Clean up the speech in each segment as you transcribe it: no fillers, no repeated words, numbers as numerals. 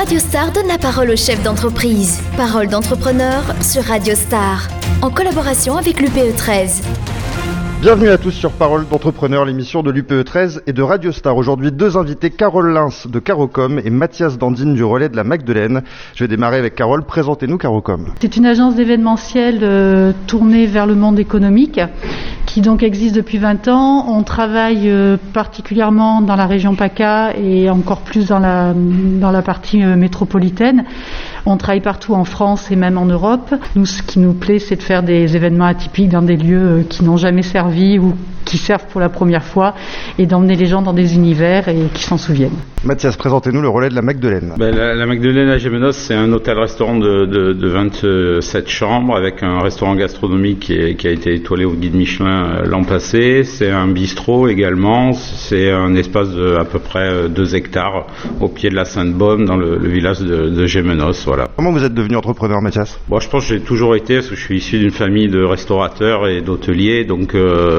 Radio Star donne la parole aux chefs d'entreprise. Parole d'entrepreneur sur Radio Star, en collaboration avec l'UPE 13. Bienvenue à tous sur Parole d'entrepreneur, l'émission de l'UPE 13 et de Radio Star. Aujourd'hui, deux invités, Carole Lins de Carocom et Mathias Dandine du relais de la Magdeleine. Je vais démarrer avec Carole. Présentez-nous Carocom. C'est une agence d'événementiel tournée vers le monde économique qui donc existe depuis 20 ans. On travaille particulièrement dans la région PACA et encore plus dans la partie métropolitaine. On travaille partout en France et même en Europe. Nous, ce qui nous plaît, c'est de faire des événements atypiques dans des lieux qui n'ont jamais servi ou qui servent pour la première fois et d'emmener les gens dans des univers et qui s'en souviennent. Mathias, présentez-nous le relais de la Magdeleine. La Magdeleine à Gémenos, c'est un hôtel-restaurant de 27 chambres avec un restaurant gastronomique qui a été étoilé au guide Michelin l'an passé. C'est un bistrot également. C'est un espace de à peu près 2 hectares au pied de la Sainte-Baume dans le village de Gémenos. Voilà. Comment vous êtes devenu entrepreneur, Mathias ? Bon, je pense que j'ai toujours été, parce que je suis issu d'une famille de restaurateurs et d'hôteliers, donc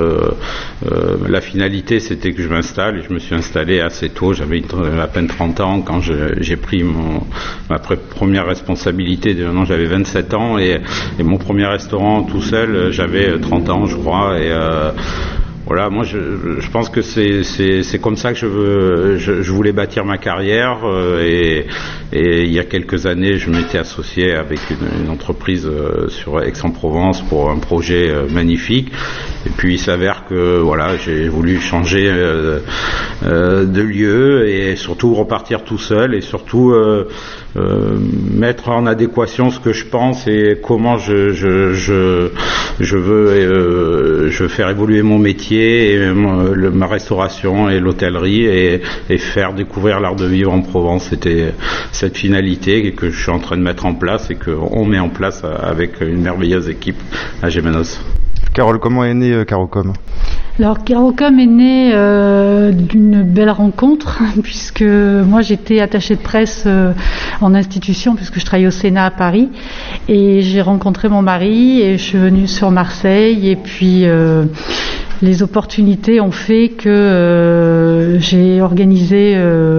la finalité c'était que je m'installe, et je me suis installé assez tôt. J'avais à peine 30 ans quand j'ai pris ma première responsabilité. Maintenant j'avais 27 ans et mon premier restaurant tout seul, j'avais 30 ans je crois. Et voilà, moi je pense que c'est comme ça que je voulais bâtir ma carrière et il y a quelques années je m'étais associé avec une entreprise sur Aix-en-Provence pour un projet magnifique, et puis il s'avère que voilà, j'ai voulu changer de lieu et surtout repartir tout seul et surtout mettre en adéquation ce que je pense et comment je veux faire évoluer mon métier et ma restauration et l'hôtellerie et faire découvrir l'art de vivre en Provence. C'était cette finalité que je suis en train de mettre en place et qu'on met en place avec une merveilleuse équipe à Gémenos. Carole, comment est né Carocom ? Alors Carocom est né d'une belle rencontre, puisque moi j'étais attachée de presse en institution, puisque je travaillais au Sénat à Paris, et j'ai rencontré mon mari et je suis venue sur Marseille, et puis les opportunités ont fait que j'ai organisé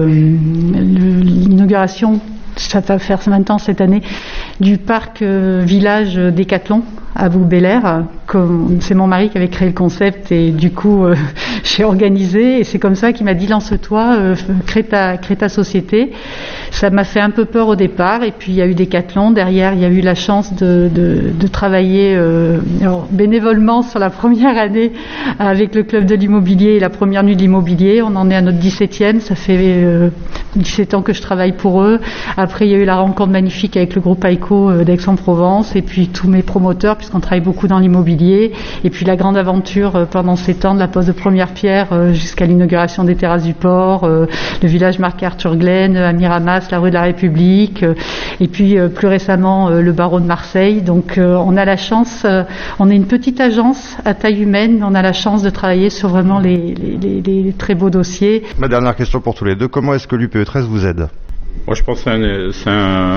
l'inauguration, ça va faire maintenant cette année, du parc village Décathlon à Bouc-Bel-Air. C'est mon mari qui avait créé le concept et du coup j'ai organisé, et c'est comme ça qu'il m'a dit lance-toi, crée ta société. Ça m'a fait un peu peur au départ, et puis il y a eu Décathlon. Derrière il y a eu la chance de travailler bénévolement sur la première année avec le club de l'immobilier et la première nuit de l'immobilier. On en est à notre 17e, ça fait 17 ans que je travaille pour eux. Après il y a eu la rencontre magnifique avec le groupe Aiko d'Aix-en-Provence, et puis tous mes promoteurs, puisqu'on travaille beaucoup dans l'immobilier, et puis la grande aventure pendant 7 ans, de la pose de première pierre jusqu'à l'inauguration des terrasses du port, le village Marc-Arthur Glen, à Miramas, la rue de la République, et puis plus récemment le barreau de Marseille. Donc on a la chance, on est une petite agence à taille humaine, mais on a la chance de travailler sur vraiment les très beaux dossiers. Ma dernière question pour tous les deux, comment est-ce que l'UPE 13 vous aide ? Moi, je pense que c'est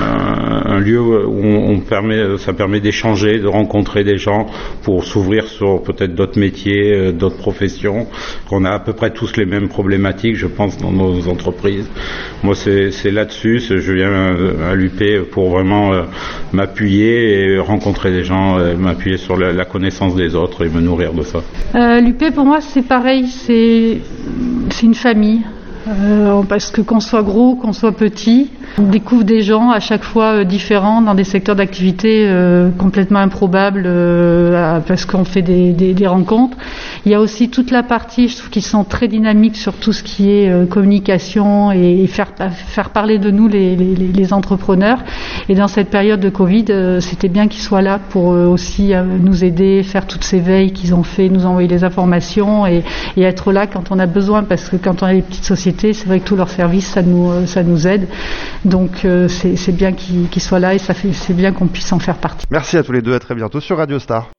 un lieu où ça permet d'échanger, de rencontrer des gens pour s'ouvrir sur peut-être d'autres métiers, d'autres professions. On a à peu près tous les mêmes problématiques, je pense, dans nos entreprises. Moi, c'est là-dessus. Je viens à l'UP pour vraiment m'appuyer et rencontrer des gens, m'appuyer sur la connaissance des autres et me nourrir de ça. L'UP, pour moi, c'est pareil. C'est une famille. Parce que qu'on soit gros, qu'on soit petit, on découvre des gens à chaque fois différents dans des secteurs d'activité complètement improbables parce qu'on fait des rencontres. Il y a aussi toute la partie, je trouve, qui sont très dynamiques sur tout ce qui est communication et faire parler de nous les entrepreneurs. Et dans cette période de Covid, c'était bien qu'ils soient là pour aussi nous aider, faire toutes ces veilles qu'ils ont fait, nous envoyer les informations et être là quand on a besoin, parce que quand on a des petites sociétés, c'est vrai que tous leurs services, ça nous aide. Donc c'est bien qu'ils soient là, et c'est bien qu'on puisse en faire partie. Merci à tous les deux, à très bientôt sur Radio Star.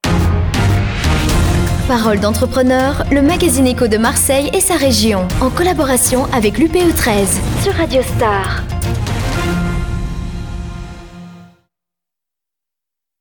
Parole d'entrepreneur, le magazine éco de Marseille et sa région, en collaboration avec l'UPE 13 sur Radio Star.